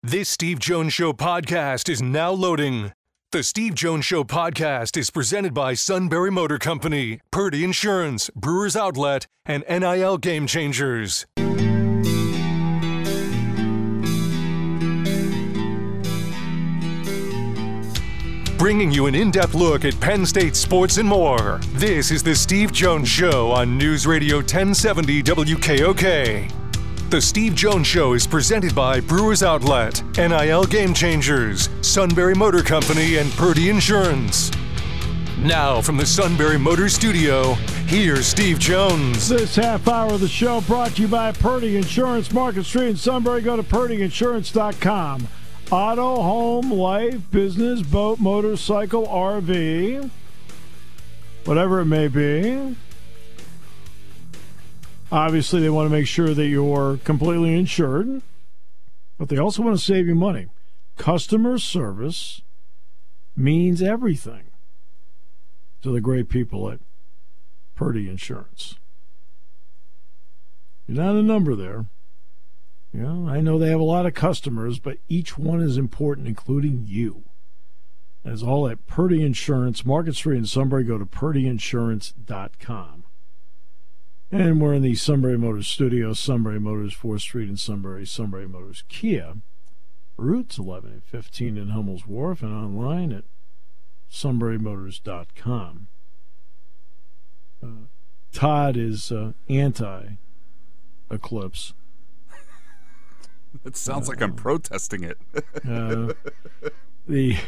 This Steve Jones Show podcast is now loading. The Steve Jones Show podcast is presented by Sunbury Motor Company, Purdy Insurance, Brewers Outlet, and NIL Game Changers. Bringing you an in-depth look at Penn State sports and more. This is the Steve Jones Show on News Radio 1070 WKOK. The Steve Jones Show is presented by Brewers Outlet, NIL Game Changers, Sunbury Motor Company, and Purdy Insurance. Now from the Sunbury Motor Studio, here's Steve Jones. This half hour of the show brought to you by Purdy Insurance, Market Street in Sunbury. Go to purdyinsurance.com. Auto, home, life, business, boat, motorcycle, RV, whatever it may be. Obviously, they want to make sure that you're completely insured, but they also want to save you money. Customer service means everything to the great people at Purdy Insurance. You're not a number there. Yeah, I know they have a lot of customers, but each one is important, including you. That is all at Purdy Insurance, Market Street in Sunbury. Go to purdyinsurance.com. And we're in the Sunbury Motors studio, Sunbury Motors, 4th Street in Sunbury, Sunbury Motors Kia, routes 11 and 15 in Hummel's Wharf, and online at sunburymotors.com. Todd is anti-Eclipse. It sounds like I'm protesting it. The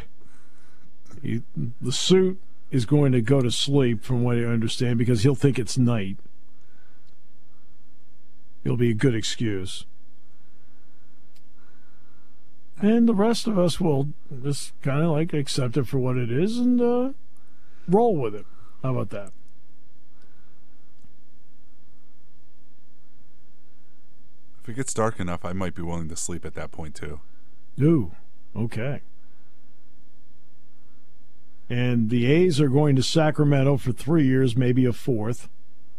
suit is going to go to sleep, from what I understand, because he'll think it's night. It'll be a good excuse. And the rest of us will just kind of like accept it for what it is and roll with it. How about that? If it gets dark enough, I might be willing to sleep at that point, too. Ooh, okay. And the A's are going to Sacramento for 3 years, maybe a fourth.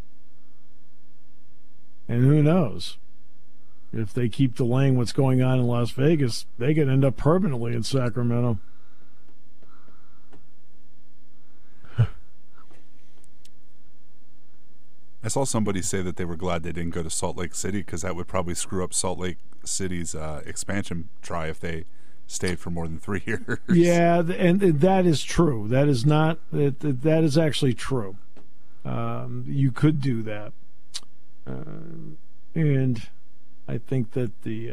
And who knows? If they keep delaying what's going on in Las Vegas, they could end up permanently in Sacramento. I saw somebody say that they were glad they didn't go to Salt Lake City because that would probably screw up Salt Lake City's expansion try if they stayed for more than 3 years. Yeah, and that is true. That is not. That is actually true. You could do that, and I think that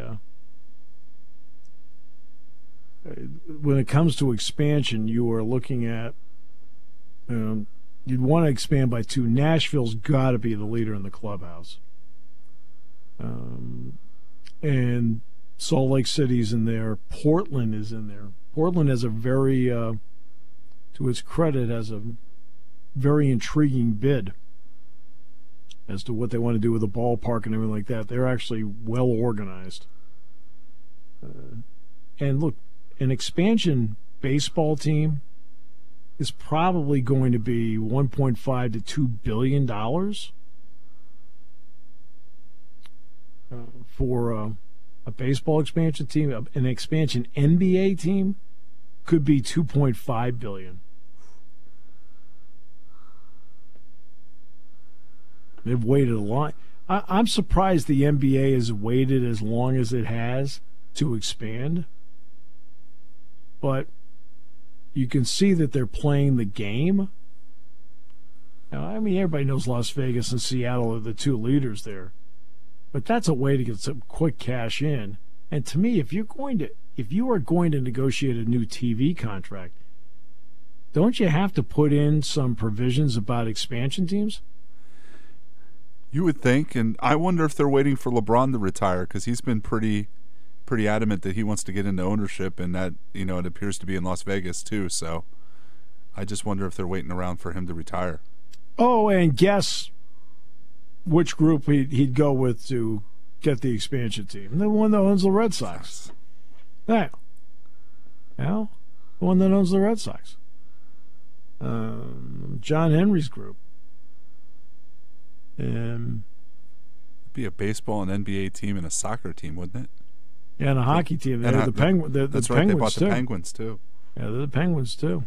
when it comes to expansion, you are looking at. You'd want to expand by 2. Nashville's got to be the leader in the clubhouse. And Salt Lake City's in there. Portland is in there. Portland has a very, to its credit, has a very intriguing bid as to what they want to do with the ballpark and everything like that. They're actually well organized. And look, an expansion baseball team is probably going to be $1.5 to $2 billion for a baseball expansion team. An expansion NBA team could be $2.5 billion. They've waited a lot. I'm surprised the NBA has waited as long as it has to expand, but you can see that they're playing the game. Now, I mean, everybody knows Las Vegas and Seattle are the 2 leaders there. But that's a way to get some quick cash in. And to me, if you are going to negotiate a new TV contract, don't you have to put in some provisions about expansion teams? You would think, and I wonder if they're waiting for LeBron to retire because he's been pretty adamant that he wants to get into ownership, and that, it appears to be in Las Vegas too. So I just wonder if they're waiting around for him to retire. Oh, and guess which group he'd go with to get the expansion team. The one that owns the Red Sox. Yeah. The one that owns the Red Sox. John Henry's group. It'd be a baseball and NBA team and a soccer team, wouldn't it? Yeah, and a hockey team. They're the Penguins. That's right. They bought the Penguins too. Yeah, they're the Penguins too.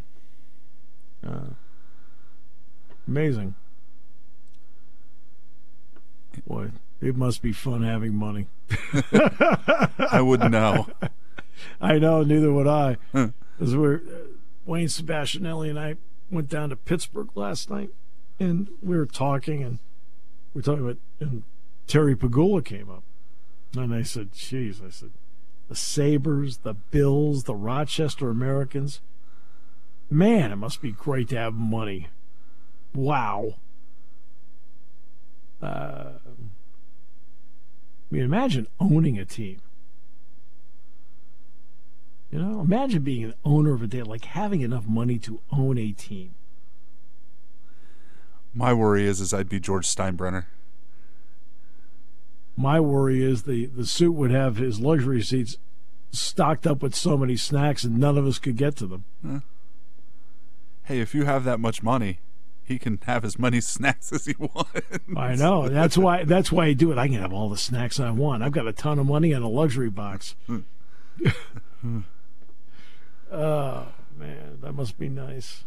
Amazing. Boy, it must be fun having money. I wouldn't know. I know, neither would I. As Wayne Sebastianelli and I went down to Pittsburgh last night, and we were talking about, and Terry Pagula came up. And I said, geez, the Sabres, the Bills, the Rochester Americans, man, it must be great to have money. Wow. I mean, imagine owning a team. You know, imagine being an owner of a team, like having enough money to own a team. My worry is I'd be George Steinbrenner. My worry is the suit would have his luxury seats stocked up with so many snacks and none of us could get to them. Hey, if you have that much money, he can have as many snacks as he wants. I know. That's why I do it. I can have all the snacks I want. I've got a ton of money and a luxury box. Oh, man, that must be nice.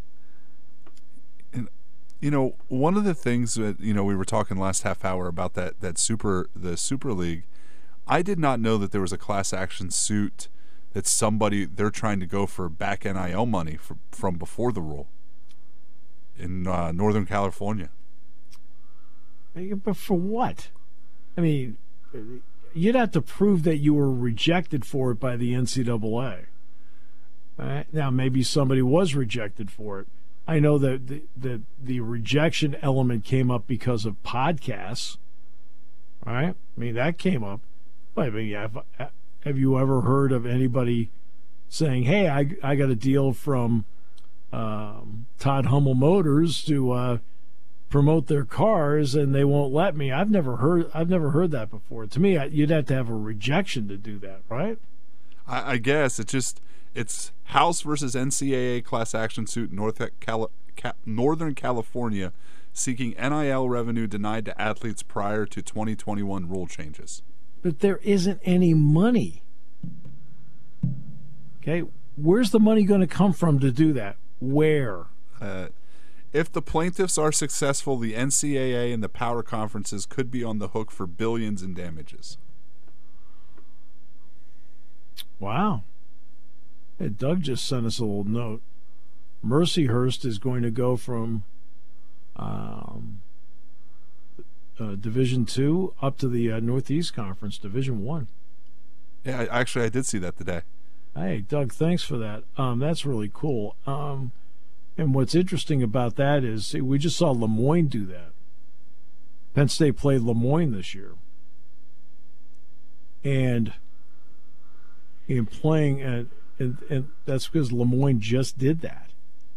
And you know, one of the things that, you know, we were talking last half hour about the Super League, I did not know that there was a class action suit that they're trying to go for back NIL money from before the rule in Northern California. But for what? I mean, you'd have to prove that you were rejected for it by the NCAA. Right? Now, maybe somebody was rejected for it. I know that the rejection element came up because of podcasts, right? I mean, that came up. But I mean, have you ever heard of anybody saying, hey, I got a deal from Todd Hummel Motors to promote their cars and they won't let me? I've never heard that before. To me, you'd have to have a rejection to do that, right? I guess it's House versus NCAA class action suit in Northern California seeking NIL revenue denied to athletes prior to 2021 rule changes. But there isn't any money. Okay, where's the money going to come from to do that? Where? If the plaintiffs are successful, the NCAA and the power conferences could be on the hook for billions in damages. Wow. Hey, Doug just sent us a little note. Mercyhurst is going to go from Division II up to the Northeast Conference, Division I. Yeah, actually, I did see that today. Hey, Doug, thanks for that. That's really cool. And what's interesting about that is we just saw Lemoyne do that. Penn State played Lemoyne this year. And in playing and that's because Lemoyne just did that.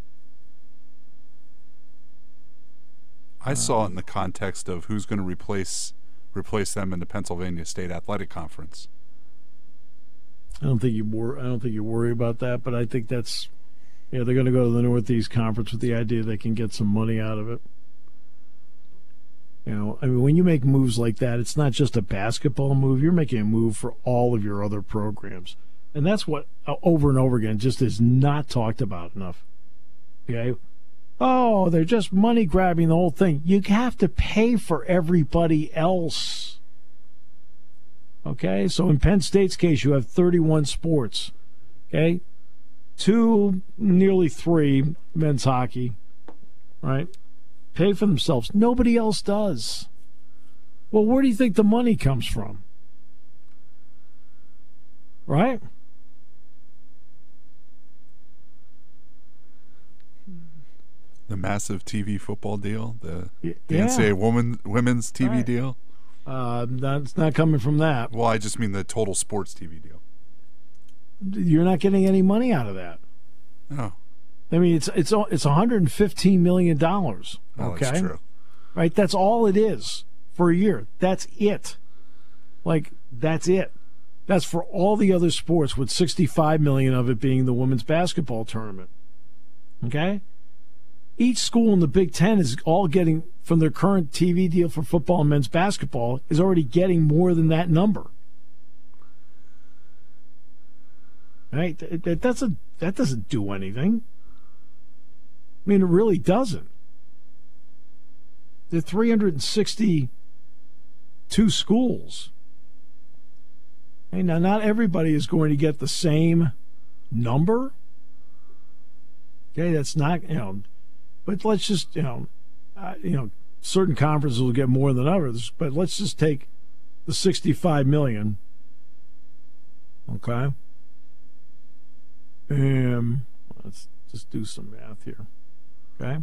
I saw it in the context of who's going to replace them in the Pennsylvania State Athletic Conference. I don't think you worry about that, but I think that's they're going to go to the Northeast Conference with the idea they can get some money out of it. You know, I mean, when you make moves like that, it's not just a basketball move. You're making a move for all of your other programs. And that's what, over and over again, just is not talked about enough. Okay? Oh, they're just money grabbing the whole thing. You have to pay for everybody else. Okay? So in Penn State's case, you have 31 sports. Okay? 2, nearly 3, men's hockey. Right? Pay for themselves. Nobody else does. Well, where do you think the money comes from? Right? The massive TV football deal, the NCAA women's TV deal. That's not coming from that. Well, I just mean the total sports TV deal. You're not getting any money out of that. No. I mean, it's $115 million. Okay, that's true. Right, that's all it is for a year. That's it. Like, that's it. That's for all the other sports, with $65 million of it being the women's basketball tournament. Okay? Each school in the Big Ten is all getting, from their current TV deal for football and men's basketball, is already getting more than that number. Right? That doesn't do anything. I mean, it really doesn't. There are 362 schools. Hey, now, not everybody is going to get the same number. Okay, that's not, but let's just, certain conferences will get more than others, but let's just take the 65 million. Okay. Let's just do some math here. Okay.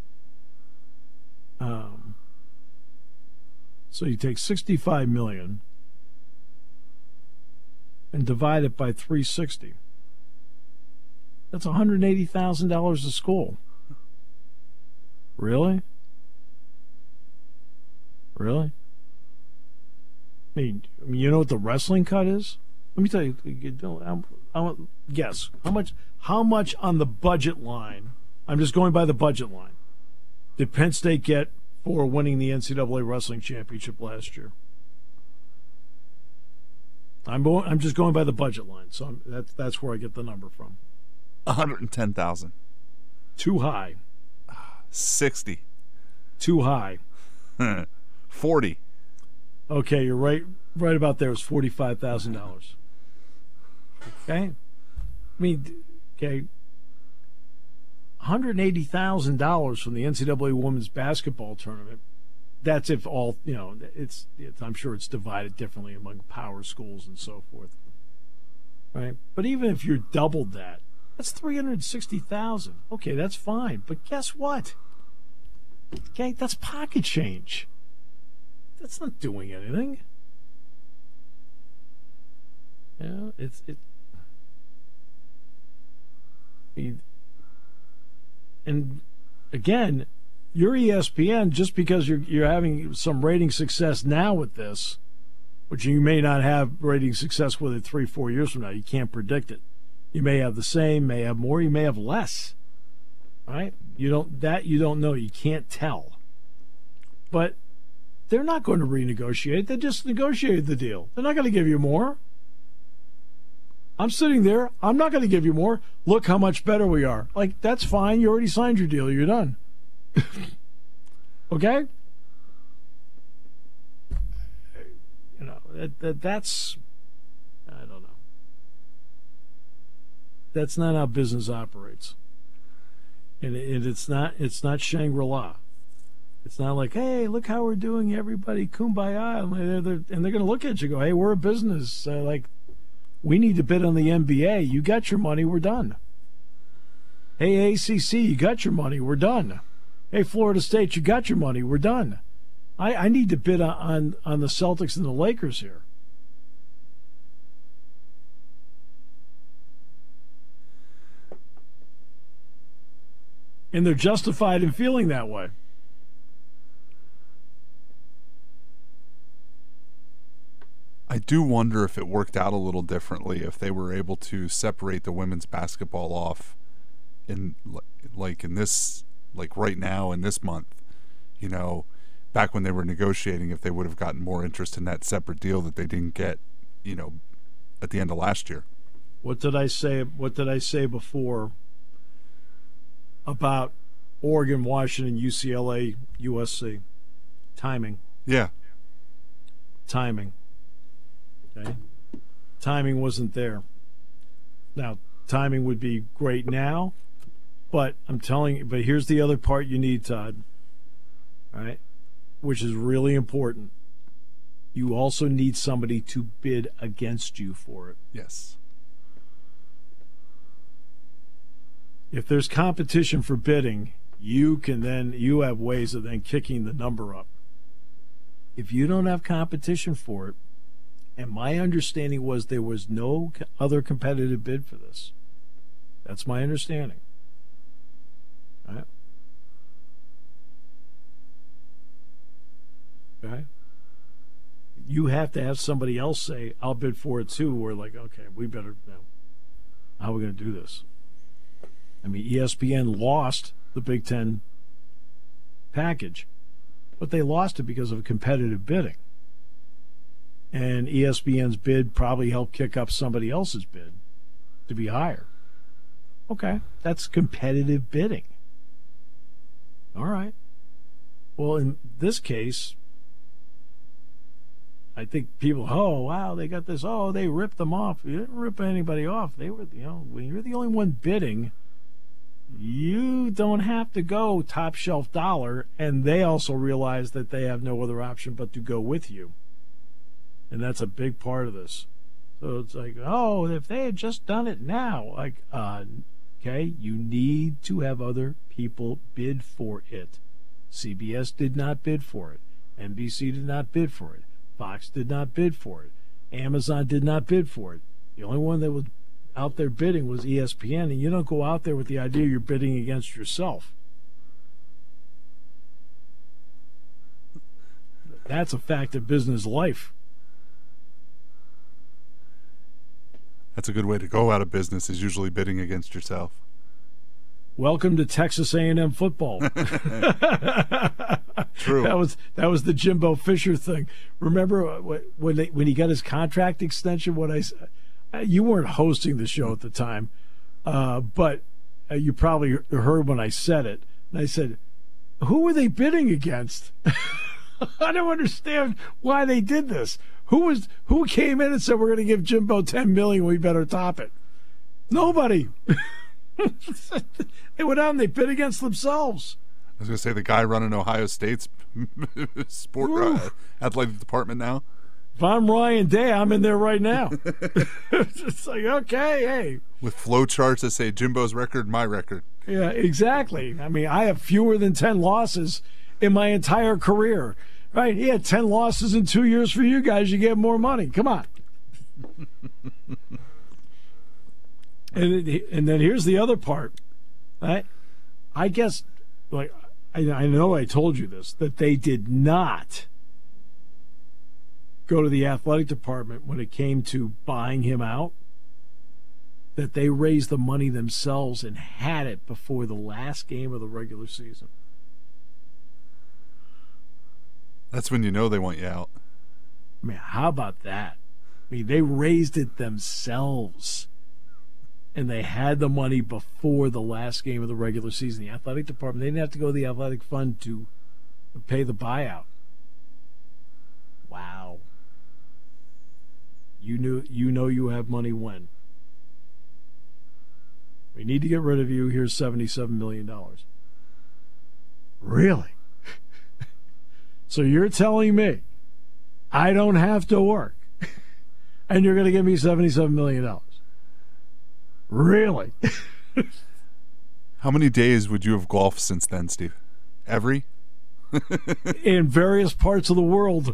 So you take 65 million and divide it by 360. That's $180,000 a school. Really? Really? I mean, you know what the wrestling cut is? Let me tell you. Guess how much on the budget line? I'm just going by the budget line. Did Penn State get for winning the NCAA wrestling championship last year? I'm just going by the budget line, so that's where I get the number from. 110,000. Too high. 60. Too high. 40. Okay, you're right about there. It's $45,000. Okay? I mean, okay, $180,000 from the NCAA women's basketball tournament. That's if all, it's I'm sure it's divided differently among power schools and so forth. Right? But even if you're doubled that, that's $360,000. Okay, that's fine. But guess what? Okay, that's pocket change. That's not doing anything. And again, you're ESPN, just because you're having some rating success now with this, which you may not have rating success with it 3-4 years from now. You can't predict it. You may have the same, may have more, you may have less. Right? You don't know. You can't tell. But they're not going to renegotiate. They just negotiated the deal. They're not going to give you more. I'm sitting there. I'm not going to give you more. Look how much better we are. Like, that's fine. You already signed your deal. You're done. Okay? That's, I don't know. That's not how business operates. And it's not Shangri-La. It's not like, hey, look how we're doing, everybody, kumbaya. And they're going to look at you and go, hey, we're a business. We need to bid on the NBA. You got your money. We're done. Hey, ACC, you got your money. We're done. Hey, Florida State, you got your money. We're done. I need to bid on the Celtics and the Lakers here. And they're justified in feeling that way. I do wonder if it worked out a little differently if they were able to separate the women's basketball off in this right now in this month. Back when they were negotiating, if they would have gotten more interest in that separate deal that they didn't get, at the end of last year. What did I say before about Oregon, Washington, UCLA, USC? Timing. Yeah. Timing. Okay. Timing wasn't there. Now, timing would be great now, but I'm telling you, but here's the other part you need, Todd. All right? Which is really important. You also need somebody to bid against you for it. Yes. If there's competition for bidding, you have ways of then kicking the number up. If you don't have competition for it, and my understanding was there was no other competitive bid for this. That's my understanding. All right. Okay. You have to have somebody else say, I'll bid for it too. We're like, okay, we better know. How are we going to do this? I mean, ESPN lost the Big Ten package, but they lost it because of competitive bidding. And ESPN's bid probably helped kick up somebody else's bid. to be higher. Okay, that's competitive bidding. All right. Well, in this case, I think people, oh, wow, they got this. Oh, they ripped them off. You didn't rip anybody off. They were, when you're the only one bidding, you don't have to go top shelf dollar, and they also realize that they have no other option but to go with you. And that's a big part of this. So it's like, oh, if they had just done it now, like, okay, you need to have other people bid for it. CBS did not bid for it. NBC did not bid for it. Fox did not bid for it. Amazon did not bid for it. The only one that was out there bidding was ESPN, and you don't go out there with the idea you're bidding against yourself. That's a fact of business life. That's a good way to go out of business, is usually bidding against yourself. Welcome to Texas A&M football. True. That was the Jimbo Fisher thing. Remember when he got his contract extension? You weren't hosting the show at the time, but you probably heard when I said it. And I said, "Who were they bidding against?" I don't understand why they did this. Who came in and said, we're going to give Jimbo $10 million, we better top it? Nobody. They went out and they bid against themselves. I was going to say the guy running Ohio State's athletic department now. If I'm Ryan Day, I'm in there right now. It's like, okay, hey. With flow charts that say Jimbo's record, my record. Yeah, exactly. I mean, I have fewer than 10 losses in my entire career. Right? He had 10 losses in 2 years for you guys. You get more money. Come on. And then here's the other part. I guess, like, I know I told you this, that they did not go to the athletic department when it came to buying him out, that they raised the money themselves and had it before the last game of the regular season. That's when you know they want you out. I mean, how about that? I mean, they raised it themselves, and they had the money before the last game of the regular season. The athletic department, they didn't have to go to the athletic fund to pay the buyout. Wow. You know you have money when. We need to get rid of you. Here's $77 million. Really? So you're telling me I don't have to work and you're going to give me $77 million? Really? How many days would you have golfed since then, Steve? Every? In various parts of the world.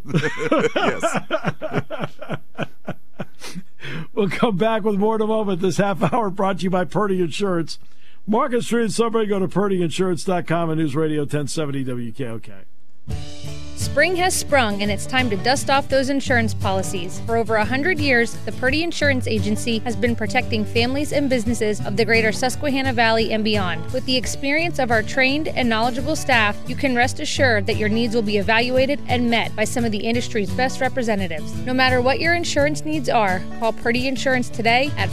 Yes. We'll come back with more in a moment. This half hour brought to you by Purdy Insurance. Market Street and Sunbury. Go to PurdyInsurance.com and News Radio 1070 WKOK. Spring has sprung, and it's time to dust off those insurance policies. For over 100 years, the Purdy Insurance Agency has been protecting families and businesses of the greater Susquehanna Valley and beyond. With the experience of our trained and knowledgeable staff, you can rest assured that your needs will be evaluated and met by some of the industry's best representatives. No matter what your insurance needs are, call Purdy Insurance today at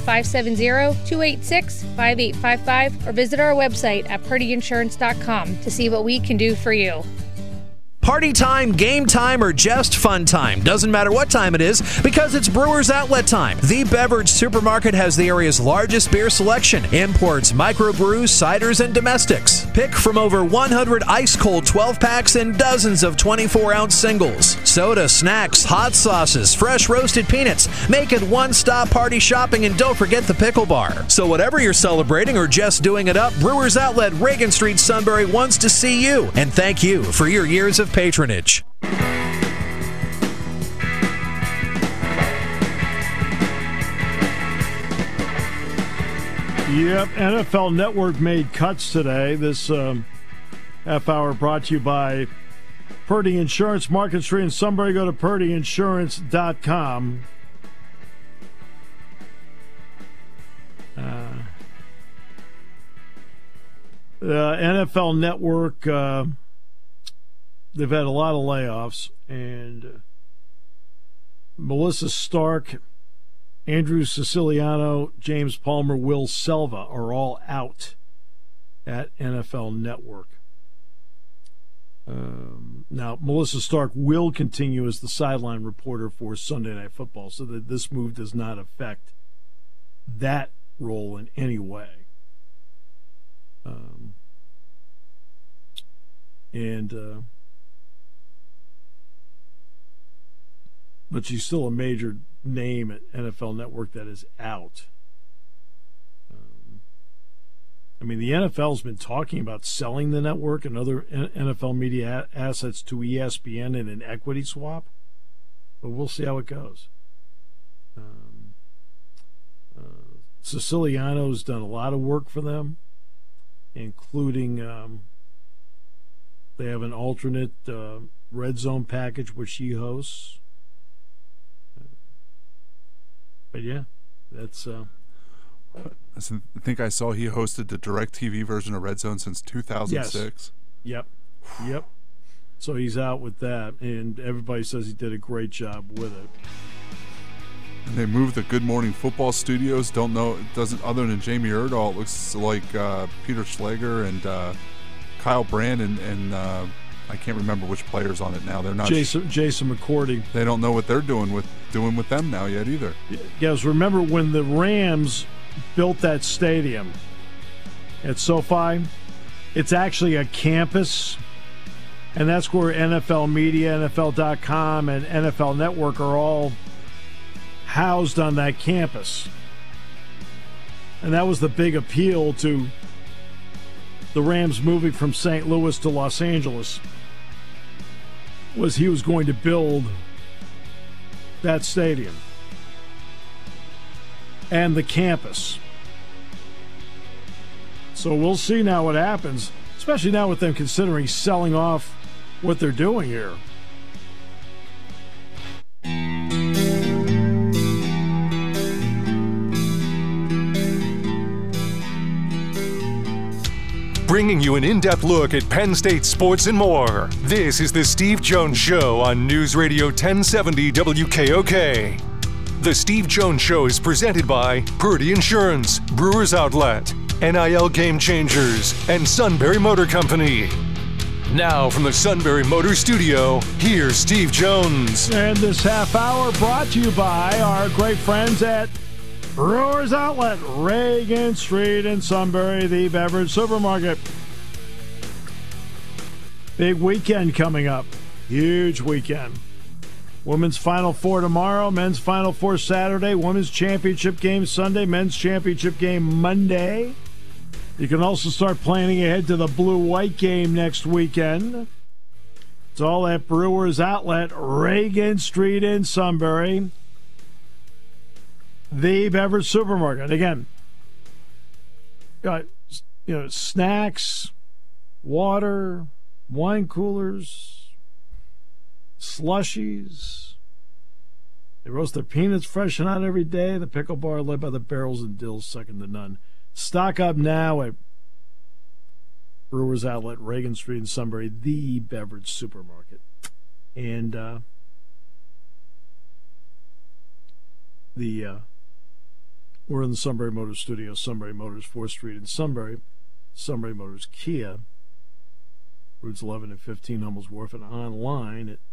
570-286-5855 or visit our website at purdyinsurance.com to see what we can do for you. Party time, game time, or just fun time. Doesn't matter what time it is because it's Brewers Outlet time. The Beverage Supermarket has the area's largest beer selection. Imports, microbrews, ciders, and domestics. Pick from over 100 ice-cold 12-packs and dozens of 24-ounce singles. Soda, snacks, hot sauces, fresh roasted peanuts. Make it one-stop party shopping, and don't forget the pickle bar. So whatever you're celebrating or just doing it up, Brewers Outlet, Reagan Street, Sunbury wants to see you. And thank you for your years of patronage. Yep, NFL Network made cuts today. This half hour brought to you by Purdy Insurance, Market Street in Sunbury. Go to PurdyInsurance.com. NFL Network, they've had a lot of layoffs, and Melissa Stark Andrew Siciliano, James Palmer, Will Selva are all out at NFL Network. Now, Melissa Stark will continue as the sideline reporter for Sunday Night Football, so that this move does not affect that role in any way. But she's still a major name at NFL Network that is out. I mean, the NFL's been talking about selling the network and other NFL media assets to ESPN in an equity swap, but we'll see how it goes. Siciliano's done a lot of work for them, including they have an alternate Red Zone package which he hosts. But yeah, that's. I think I saw he hosted the DirecTV version of Red Zone since 2006. Yes. Yep. So he's out with that, and everybody says he did a great job with it. And they moved the Good Morning Football studios. Don't know, it doesn't, other than Jamie Erdahl, it looks like Peter Schlegel and Kyle Brand and I can't remember which players on it now. They're not Jason McCourty. They don't know what they're doing with them now yet either. Yes, remember when the Rams built that stadium at SoFi? It's actually a campus, and that's where NFL Media, NFL.com, and NFL Network are all housed on that campus. And that was the big appeal to the Rams moving from St. Louis to Los Angeles, was he was going to build that stadium and the campus. So we'll see now what happens, especially now with them considering selling off what they're doing here. Bringing you an in-depth look at Penn State sports and more. This is the Steve Jones Show on News Radio 1070 WKOK. The Steve Jones Show is presented by Purdy Insurance, Brewers Outlet, NIL Game Changers, and Sunbury Motor Company. Now from the Sunbury Motor Studio, here's Steve Jones. And this half hour brought to you by our great friends at Brewers Outlet, Reagan Street in Sunbury, the beverage supermarket. Big weekend coming up. Huge weekend. Women's Final Four tomorrow, men's Final Four Saturday, women's championship game Sunday, men's championship game Monday. You can also start planning ahead to the blue-white game next weekend. It's all at Brewers Outlet, Reagan Street in Sunbury, the beverage supermarket. Again, snacks, water, wine coolers, slushies. They roast their peanuts fresh and hot every day. The pickle bar led by the Barrels and Dills, second to none. Stock up now at Brewers Outlet, Reagan Street in Sunbury, the beverage supermarket. And we're in the Sunbury Motors studio, Sunbury Motors, 4th Street in Sunbury. Sunbury Motors Kia, routes 11 and 15, Hummels Wharf, and online at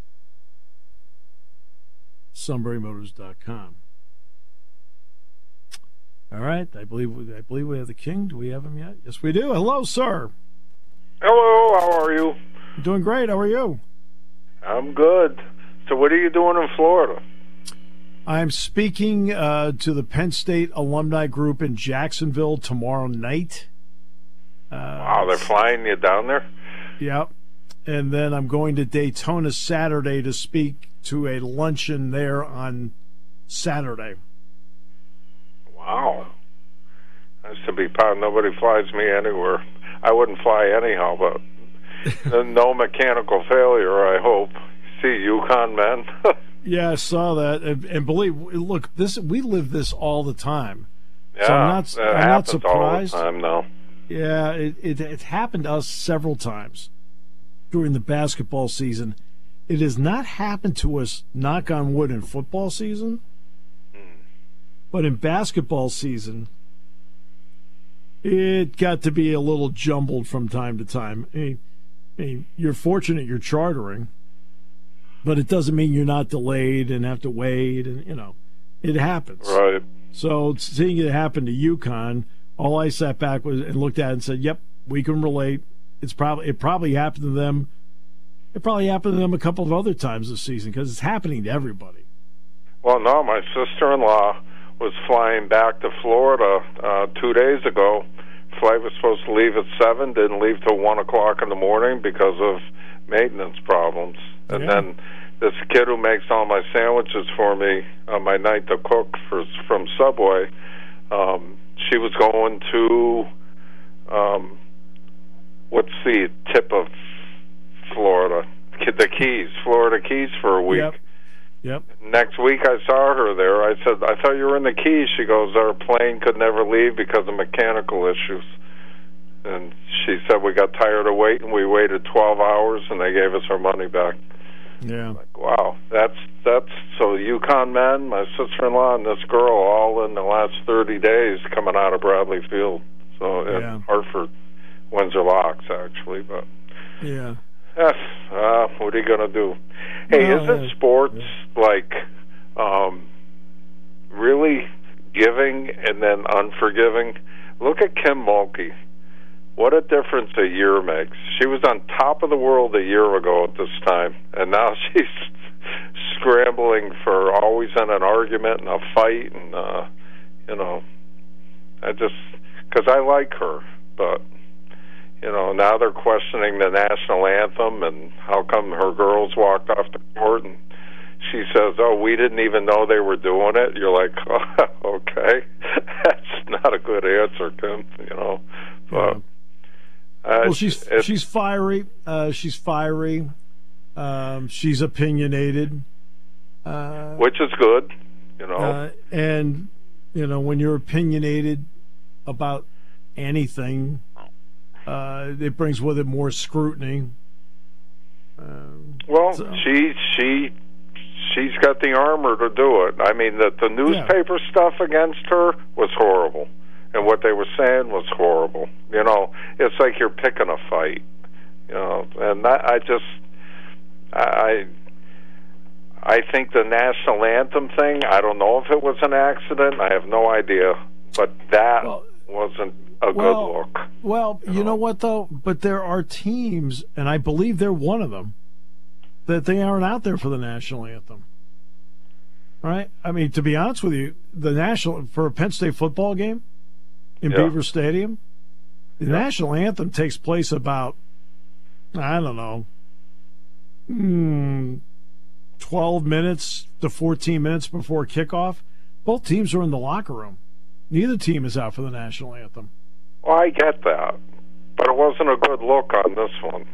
sunburymotors.com. All right, I believe we have the king. Do we have him yet? Yes, we do. Hello, sir. Hello, how are you? I'm doing great. How are you? I'm good. So what are you doing in Florida? I'm speaking to the Penn State alumni group in Jacksonville tomorrow night. Wow, they're flying you down there? Yep. And then I'm going to Daytona Saturday to speak to a luncheon there on Saturday. Wow. That's to be proud. Nobody flies me anywhere. I wouldn't fly anyhow, but no mechanical failure, I hope. See, UConn, man. Yeah, I saw that. And look, we live this all the time. Yeah, so I'm not surprised. All the time now. Yeah, it happened to us several times during the basketball season. It has not happened to us, knock on wood, in football season. But in basketball season, it got to be a little jumbled from time to time. I mean, you're fortunate you're chartering, but it doesn't mean you're not delayed and have to wait, and it happens. Right. So seeing it happen to UConn, all I sat back and looked at it and said, "Yep, we can relate." It probably happened to them. It probably happened to them a couple of other times this season because it's happening to everybody. Well, no, my sister-in-law was flying back to Florida 2 days ago. Flight was supposed to leave at 7, didn't leave till 1 o'clock in the morning because of maintenance problems. And then this kid who makes all my sandwiches for me on my night to cook from Subway, she was going to what's the tip of Florida? The Keys, Florida Keys for a week. Yep. Next week I saw her there. I said, "I thought you were in the Keys." She goes, "Our plane could never leave because of mechanical issues." And she said, "We got tired of waiting. We waited 12 hours, and they gave us our money back." Yeah. Like, wow. That's so UConn men, my sister-in-law, and this girl all in the last 30 days coming out of Bradley Field. So in Hartford, Windsor Locks, actually. But yeah. What are you going to do? Hey, isn't sports like really giving and then unforgiving? Look at Kim Mulkey. What a difference a year makes. She was on top of the world a year ago at this time, and now she's scrambling for always in an argument and a fight, and because I like her, but now they're questioning the national anthem and how come her girls walked off the court, and she says, "Oh, we didn't even know they were doing it." You're like, oh, okay, that's not a good answer, Kim. But well, she's fiery. She's fiery. She's opinionated, which is good. And when you're opinionated about anything, it brings with it more scrutiny. She's got the armor to do it. I mean, the newspaper stuff against her was horrible, and what they were saying was horrible. It's like you're picking a fight. And I think the national anthem thing, I don't know if it was an accident. I have no idea, but that wasn't a good look. Well, you know what, though? But there are teams, and I believe they're one of them, that they aren't out there for the national anthem. Right? I mean, to be honest with you, for a Penn State football game in Beaver Stadium, the national anthem takes place about, I don't know, 12 minutes to 14 minutes before kickoff. Both teams are in the locker room. Neither team is out for the national anthem. Well, I get that, but it wasn't a good look on this one.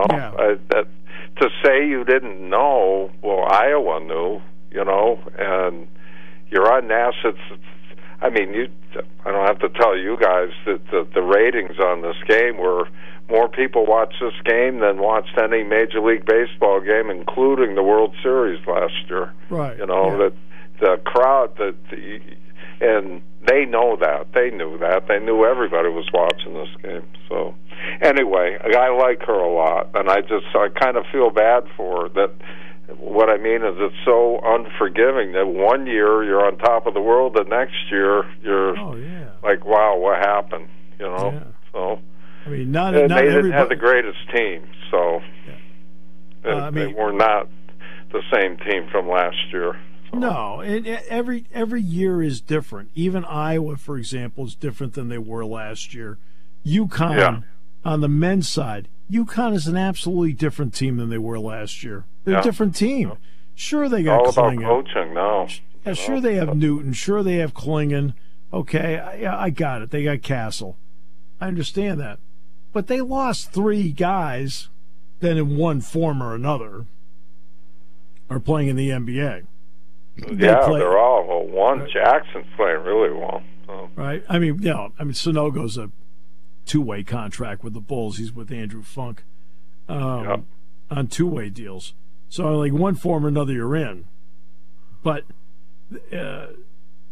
To say you didn't know, well, Iowa knew, and you're on national. I mean, I don't have to tell you guys that the ratings on this game were more people watched this game than watched any Major League Baseball game, including the World Series last year. Right. That the crowd and they know that. They knew that. They knew everybody was watching this game. So, anyway, I like her a lot, and I kind of feel bad for her. That what I mean is it's so unforgiving that one year you're on top of the world, the next year you're like, wow, what happened? Yeah. So I mean, they didn't have the greatest team, so they were not the same team from last year. No, every year is different. Even Iowa, for example, is different than they were last year. UConn, on the men's side, UConn is an absolutely different team than they were last year. They're a different team. Sure, they got all Klingon. About coaching now. Yeah, sure they have Newton. Sure they have Klingon. Okay, I got it. They got Castle. I understand that. But they lost 3 guys that in one form or another are playing in the NBA. They're all one. Right. Jackson's playing really well. So. Right. I mean, Sonogo's a 2-way contract with the Bulls. He's with Andrew Funk on 2-way deals. So, like, one form or another, you're in. But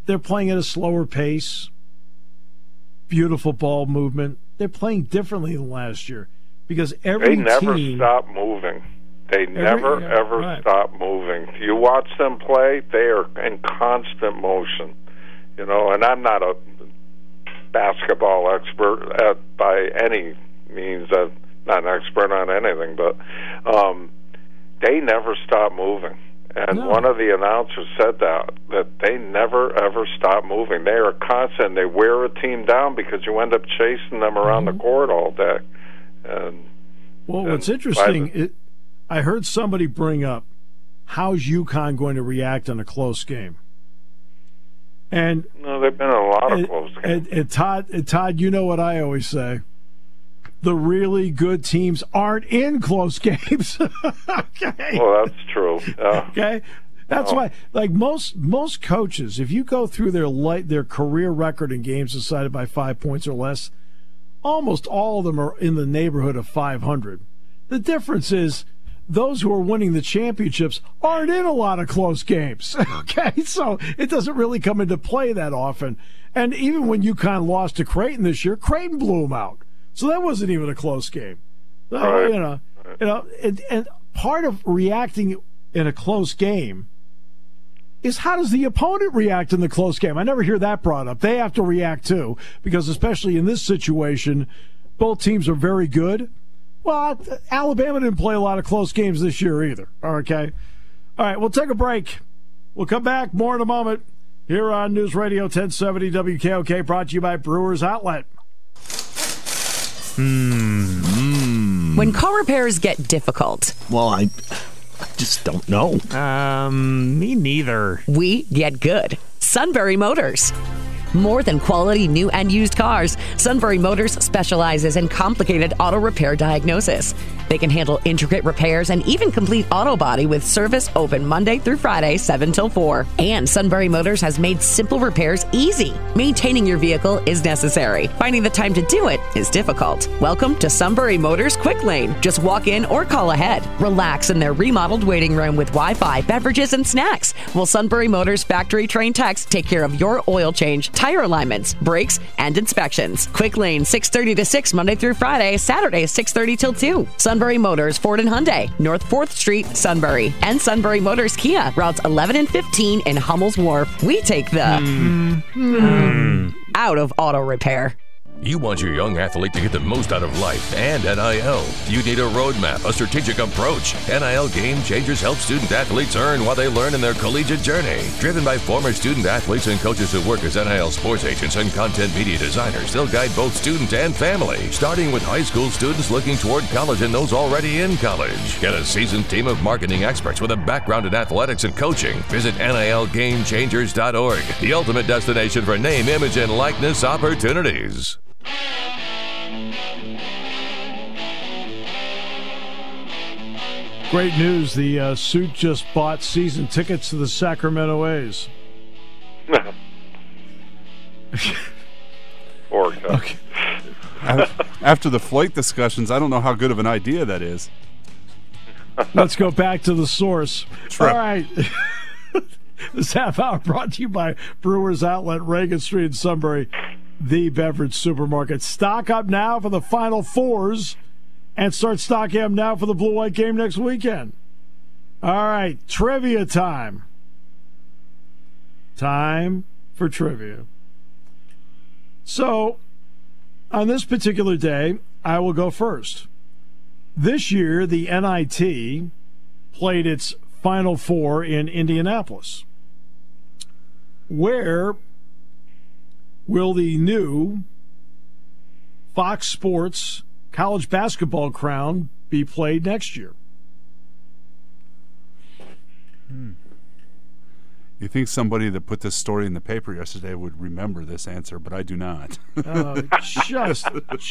they're playing at a slower pace. Beautiful ball movement. They're playing differently than last year because every team... They never team, stop moving. They never, ever stop moving. You watch them play, they are in constant motion. You know, and I'm not a basketball expert by any means. I'm not an expert on anything, but they never stop moving. And one of the announcers said that they never, ever stop moving. They are constant. They wear a team down because you end up chasing them around the court all day. What's interesting, I heard somebody bring up, how's UConn going to react in a close game? And no, they've been in a lot of close games. And Todd, you know what I always say. The really good teams aren't in close games. Okay. Well, that's true. Okay. That's why, like most coaches, if you go through their career record in games decided by 5 points or less, almost all of them are in the neighborhood of 500. The difference is those who are winning the championships aren't in a lot of close games. Okay, so it doesn't really come into play that often. And even when UConn lost to Creighton this year, Creighton blew them out. So that wasn't even a close game. Right. And part of reacting in a close game is how does the opponent react in the close game? I never hear that brought up. They have to react too, because especially in this situation, both teams are very good. Well, Alabama didn't play a lot of close games this year either. Okay. All right, we'll take a break. We'll come back more in a moment here on News Radio 1070 WKOK, brought to you by Brewers Outlet. When car repairs get difficult. Well, I just don't know. Me neither. We get good. Sunbury Motors. More than quality new and used cars, Sunbury Motors specializes in complicated auto repair diagnosis. They can handle intricate repairs and even complete auto body with service open Monday through Friday, 7 till 4. And Sunbury Motors has made simple repairs easy. Maintaining your vehicle is necessary. Finding the time to do it is difficult. Welcome to Sunbury Motors Quick Lane. Just walk in or call ahead. Relax in their remodeled waiting room with Wi-Fi, beverages, and snacks. While Sunbury Motors factory-trained techs take care of your oil change, tire alignments, brakes, and inspections. Quick Lane, 6:30 to 6, Monday through Friday, Saturday, 6:30 till 2. Sunbury Motors, Ford and Hyundai, North 4th Street, Sunbury. And Sunbury Motors Kia, routes 11 and 15 in Hummel's Wharf. We take the out of auto repair. You want your young athlete to get the most out of life and NIL. You need a roadmap, a strategic approach. NIL Game Changers help student athletes earn while they learn in their collegiate journey. Driven by former student athletes and coaches who work as NIL sports agents and content media designers, they'll guide both student and family, starting with high school students looking toward college and those already in college. Get a seasoned team of marketing experts with a background in athletics and coaching. Visit NILGameChangers.org, the ultimate destination for name, image, and likeness opportunities. Great news. The suit just bought season tickets to the Sacramento A's. Okay. After the flight discussions, I don't know how good of an idea that is. Let's go back to the source. Trip. All right. This half hour brought to you by Brewers Outlet, Reagan Street in Sunbury, the beverage supermarket. Stock up now for the Final Fours and start stocking up now for the Blue-White game next weekend. All right, trivia time. Time for trivia. So, on this particular day, I will go first. This year, the NIT played its Final Four in Indianapolis. Where will the new Fox Sports college basketball crown be played next year? You think somebody that put this story in the paper yesterday would remember this answer, but I do not. Just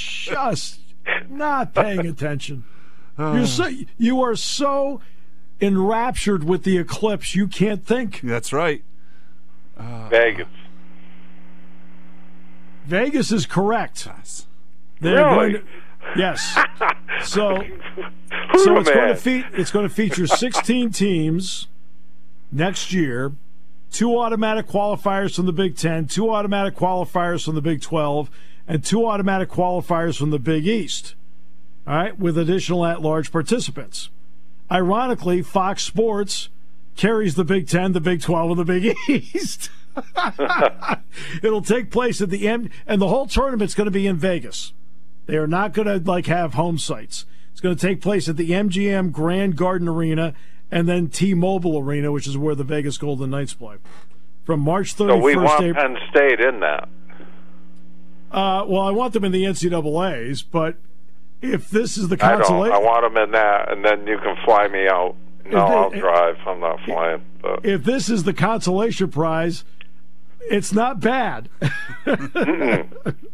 not paying attention. You are so enraptured with the eclipse, you can't think. That's right. Vegas. Vegas is correct. Yes. Really? Yes. So it's going to feature 16 teams next year. 2 automatic qualifiers from the Big Ten, 2 automatic qualifiers from the Big 12, and 2 automatic qualifiers from the Big East. All right, with additional at-large participants. Ironically, Fox Sports carries the Big Ten, the Big 12, and the Big East. It'll take place at the end, and the whole tournament's going to be in Vegas. They are not going to have home sites. It's going to take place at the MGM Grand Garden Arena and then T-Mobile Arena, which is where the Vegas Golden Knights play. From March 31st. So we want Penn State in that. Well, I want them in the NCAAs, but if this is the consolation, I want them in that, and then you can fly me out. No, I'll drive. I'm not flying. But. If this is the consolation prize, it's not bad. That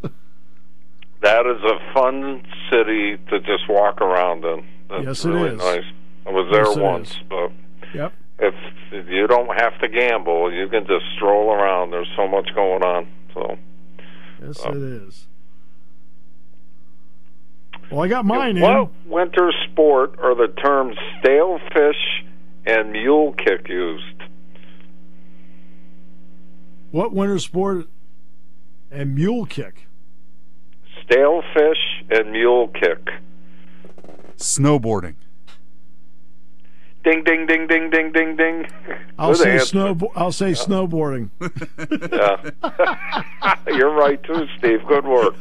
is a fun city to just walk around in. That's yes, really it is. Nice. I was there once, but yep. If you don't have to gamble, you can just stroll around. There's so much going on. So yes, it is. Well, I got mine in. What winter sport are the terms stale fish and mule kick used? What winter sport and mule kick? Stale fish and mule kick. Snowboarding. Ding, ding, ding, ding, ding, ding, ding. I'll say snowboarding. Yeah. You're right, too, Steve. Good work.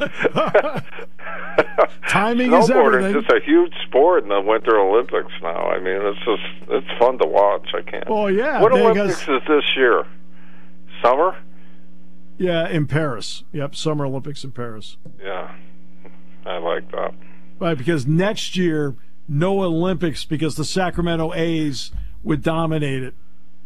Timing is everything. Snowboarding is just a huge sport in the Winter Olympics now. I mean, it's fun to watch. I can't. Oh, yeah. What Olympics is this year? Summer? Yeah, in Paris. Yep, Summer Olympics in Paris. Yeah, I like that. Right, because next year, no Olympics because the Sacramento A's would dominate it.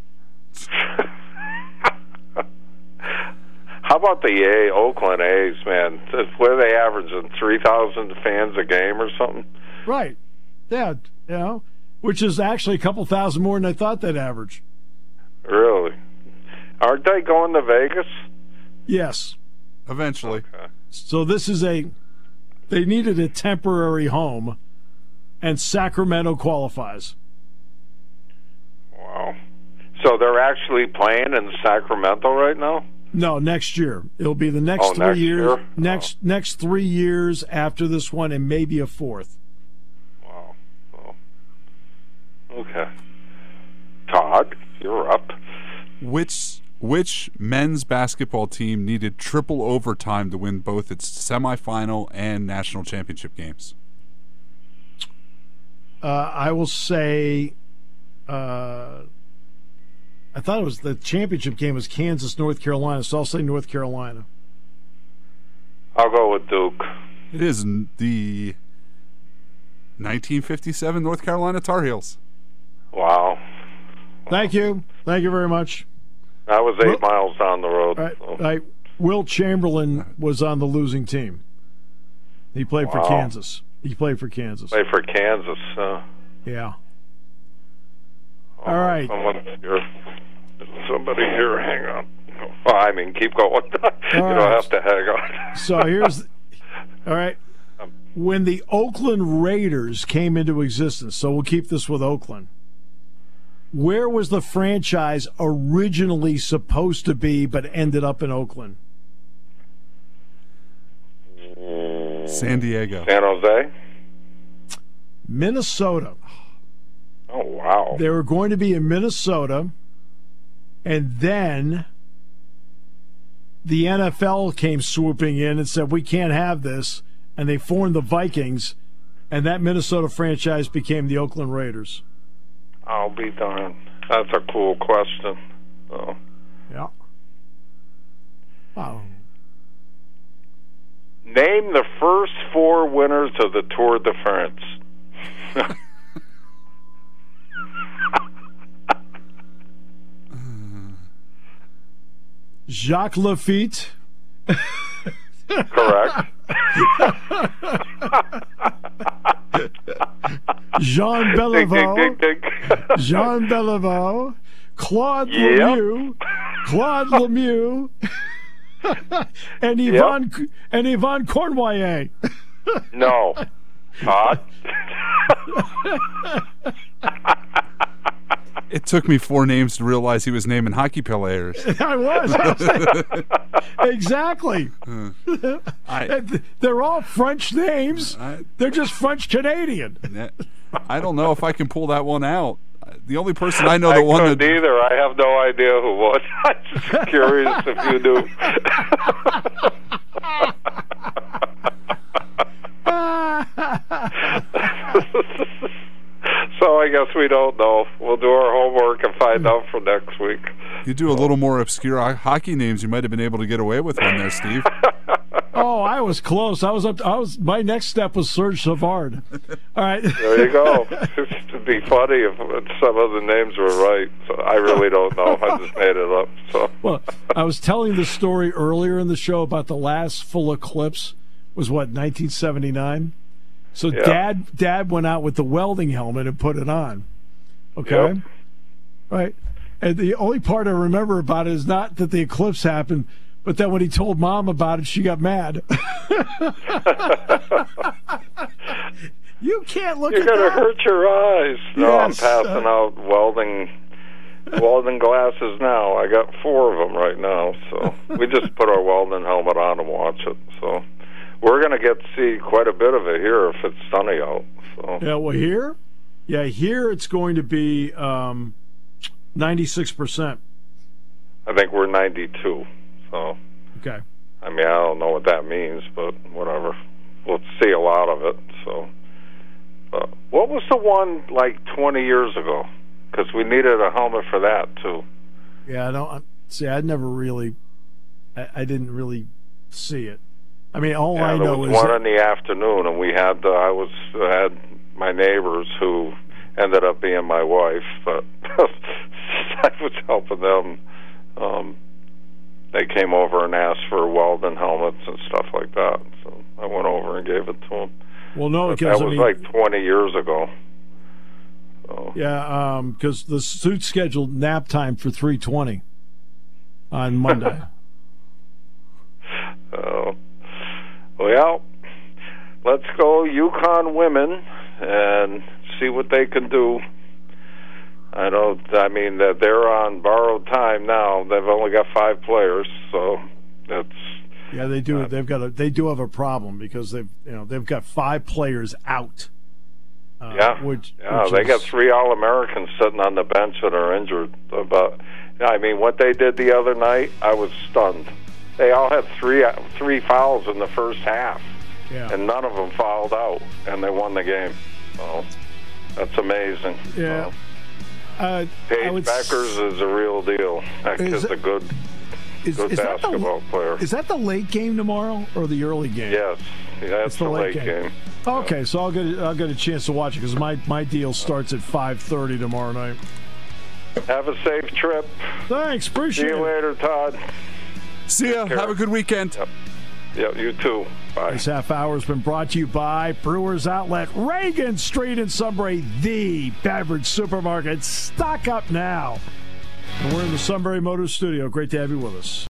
How about the Oakland A's, man? What are they averaging, 3,000 fans a game or something? Right. Yeah, which is actually a couple thousand more than I thought they'd average. Really? Aren't they going to Vegas? Yes. Eventually. Okay. So this is they needed a temporary home, and Sacramento qualifies. Wow. So they're actually playing in Sacramento right now? No, next year. It'll be the next 3 years. Next 3 years after this one, and maybe a fourth. Wow. Well, okay. Todd, you're up. Which men's basketball team needed triple overtime to win both its semifinal and national championship games? I will say, I thought it was the championship game was Kansas, North Carolina, so I'll say North Carolina. I'll go with Duke. It is the 1957 North Carolina Tar Heels. Wow. Thank you very much. I was 8 miles down the road. Right. Will Chamberlain was on the losing team. He played for Kansas. Played for Kansas. Yeah. All right. Somebody here, hang on. Oh, I mean, keep going. You don't have to hang on. So all right. When the Oakland Raiders came into existence, so we'll keep this with Oakland, where was the franchise originally supposed to be but ended up in Oakland? San Diego. San Jose? Minnesota. Oh, wow. They were going to be in Minnesota, and then the NFL came swooping in and said, we can't have this, and they formed the Vikings, and that Minnesota franchise became the Oakland Raiders. I'll be darned. That's a cool question. Oh. Yeah. Oh. Name the first 4 winners of the Tour de France. Jacques Lafitte. Correct. Jean Beliveau. Ding, ding, ding, ding. Jean Beliveau. Claude Lemieux. Claude Lemieux. and Yvonne Cornwallier. No. Todd? It took me 4 names to realize he was naming hockey players. I was. Exactly. They're all French names. They're just French Canadian. I don't know if I can pull that one out. The only person I know that won it. Either. I have no idea who was. I'm just curious if you knew. So I guess we don't know. We'll do our homework and find out for next week. You do a little more obscure hockey names, you might have been able to get away with one there, Steve. Oh, I was close. My next step was Serge Savard. All right. There you go. It'd be funny if some of the names were right. So I really don't know. I just made it up. So. Well, I was telling the story earlier in the show about the last full eclipse was 1979. So yeah. Dad went out with the welding helmet and put it on. Okay? Yep. Right. And the only part I remember about it is not that the eclipse happened, but then when he told Mom about it, she got mad. You can't look You're at that. You're going to hurt your eyes. No, yes. I'm passing out welding glasses now. I got 4 of them right now. So we just put our welding helmet on and watch it. So we're going to get to see quite a bit of it here if it's sunny out. So. Yeah, well, here it's going to be 96%. I think we're 92. So. Okay. I mean, I don't know what that means, but whatever. We'll see a lot of it. So. What was the one like 20 years ago? Because we needed a helmet for that too. Yeah, I don't see. I never really, I didn't really see it. I mean, all I know is one in the afternoon, and we had I had my neighbors who ended up being my wife, but I was helping them. They came over and asked for welding helmets and stuff like that, so I went over and gave it to them. Well, no, because that was like 20 years ago. So. Yeah, because the suit's scheduled nap time for 3:20 on Monday. Well, let's go UConn women and see what they can do. I mean that they're on borrowed time now. They've only got 5 players, so that's. Yeah, they do. They do have a problem because they've got 5 players out. Which they got 3 All-Americans sitting on the bench that are injured. I mean, what they did the other night, I was stunned. They all had 3 fouls in the first half, and none of them fouled out, and they won the game. So that's amazing. Yeah. Paige Beckers is a real deal. She's a good basketball player. Is that the late game tomorrow or the early game? Yes, that's the late game. Okay, so I'll get a chance to watch it because my deal starts at 5:30 tomorrow night. Have a safe trip. Thanks, appreciate it. See you later, Todd. See ya. Have a good weekend. Yep, you too. Bye. This half hour has been brought to you by Brewers Outlet, Reagan Street in Sunbury, the beverage supermarket. Stock up now. And we're in the Sunbury Motors studio. Great to have you with us.